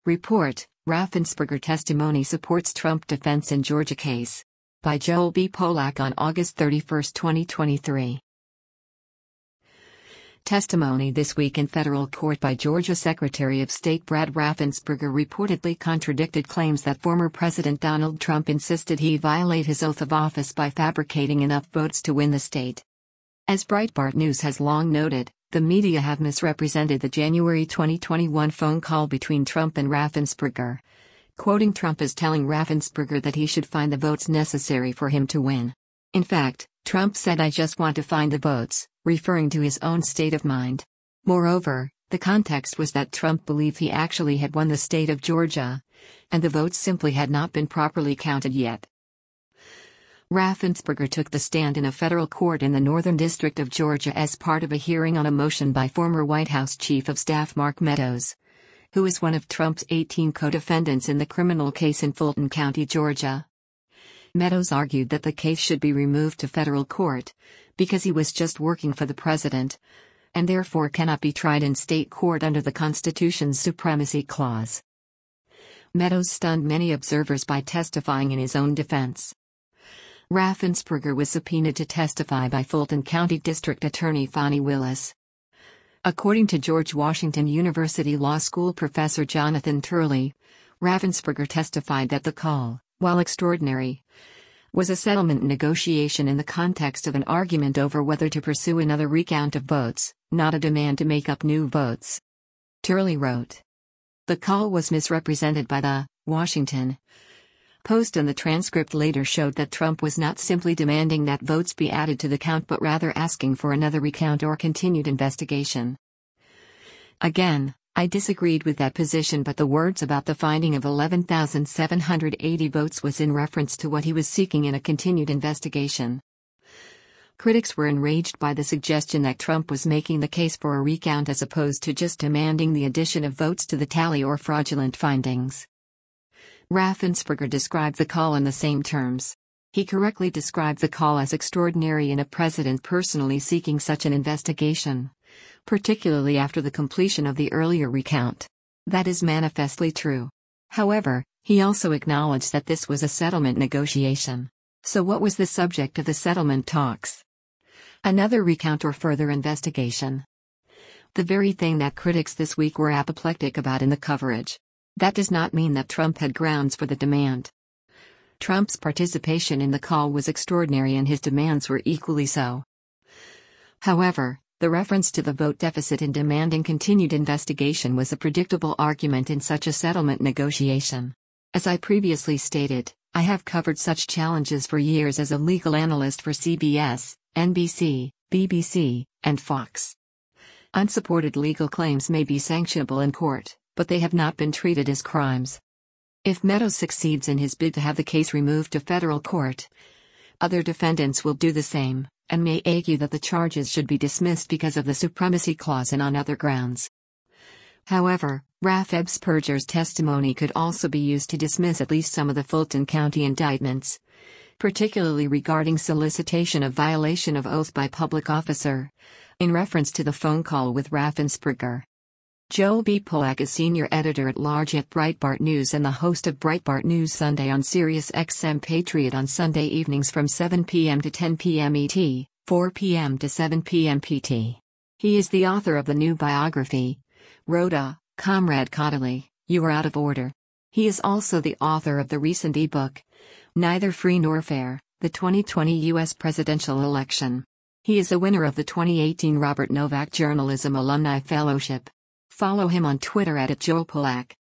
Report, Raffensperger testimony supports Trump defense in Georgia case. By Joel B. Polak on August 31, 2023. Testimony this week in federal court by Georgia Secretary of State Brad Raffensperger reportedly contradicted claims that former President Donald Trump insisted he violate his oath of office by fabricating enough votes to win the state. As Breitbart News has long noted, the media have misrepresented the January 2021 phone call between Trump and Raffensperger, quoting Trump as telling Raffensperger that he should find the votes necessary for him to win. In fact, Trump said, "I just want to find the votes," referring to his own state of mind. Moreover, the context was that Trump believed he actually had won the state of Georgia, and the votes simply had not been properly counted yet. Raffensperger took the stand in a federal court in the Northern District of Georgia as part of a hearing on a motion by former White House Chief of Staff Mark Meadows, who is one of Trump's 18 co-defendants in the criminal case in Fulton County, Georgia. Meadows argued that the case should be removed to federal court, because he was just working for the president, and therefore cannot be tried in state court under the Constitution's Supremacy Clause. Meadows stunned many observers by testifying in his own defense. Raffensperger was subpoenaed to testify by Fulton County District Attorney Fani Willis. According to George Washington University Law School professor Jonathan Turley, Raffensperger testified that the call, while extraordinary, was a settlement negotiation in the context of an argument over whether to pursue another recount of votes, not a demand to make up new votes. Turley wrote, "The call was misrepresented by the Washington Post, and the transcript later showed that Trump was not simply demanding that votes be added to the count but rather asking for another recount or continued investigation. Again, I disagreed with that position, but the words about the finding of 11,780 votes was in reference to what he was seeking in a continued investigation." Critics were enraged by the suggestion that Trump was making the case for a recount as opposed to just demanding the addition of votes to the tally or fraudulent findings. Raffensperger described the call in the same terms. He correctly described the call as extraordinary in a president personally seeking such an investigation, particularly after the completion of the earlier recount. That is manifestly true. However, he also acknowledged that this was a settlement negotiation. So what was the subject of the settlement talks? Another recount or further investigation? The very thing that critics this week were apoplectic about in the coverage. That does not mean that Trump had grounds for the demand. Trump's participation in the call was extraordinary and his demands were equally so. However, the reference to the vote deficit in demanding continued investigation was a predictable argument in such a settlement negotiation. As I previously stated, I have covered such challenges for years as a legal analyst for CBS, NBC, BBC, and Fox. Unsupported legal claims may be sanctionable in court, but they have not been treated as crimes. If Meadows succeeds in his bid to have the case removed to federal court, other defendants will do the same, and may argue that the charges should be dismissed because of the Supremacy Clause and on other grounds. However, Raffensperger's testimony could also be used to dismiss at least some of the Fulton County indictments, particularly regarding solicitation of violation of oath by public officer, in reference to the phone call with Raffensperger. Joel B. Polak is senior editor-at-large at Breitbart News and the host of Breitbart News Sunday on Sirius XM Patriot on Sunday evenings from 7 p.m. to 10 p.m. ET, 4 p.m. to 7 p.m. PT. He is the author of the new biography, Rhoda, Comrade Caudill, You Are Out of Order. He is also the author of the recent ebook, Neither Free Nor Fair, the 2020 U.S. Presidential Election. He is a winner of the 2018 Robert Novak Journalism Alumni Fellowship. Follow him on Twitter @JoelPolak.